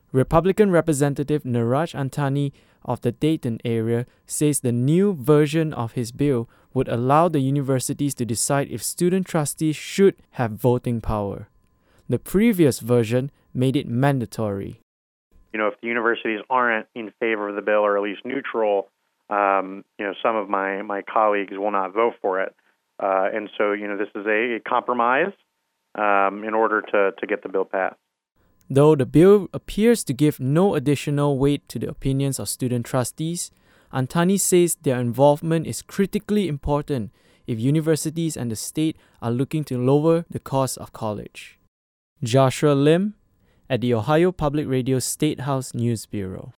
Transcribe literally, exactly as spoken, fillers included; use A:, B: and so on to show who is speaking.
A: Republican Representative Niraj Antani of the Dayton area says the new version of his bill would allow the universities to decide if student trustees should have voting power. The previous version made it mandatory.
B: You know, if the universities aren't in favor of the bill or at least neutral, um, you know, some of my, my colleagues will not vote for it. Uh, and so, you know, this is a, a compromise um, in order to, to get the bill passed.
A: Though the bill appears to give no additional weight to the opinions of student trustees, Antani says their involvement is critically important if universities and the state are looking to lower the cost of college. Joshua Lim at the Ohio Public Radio State House News Bureau.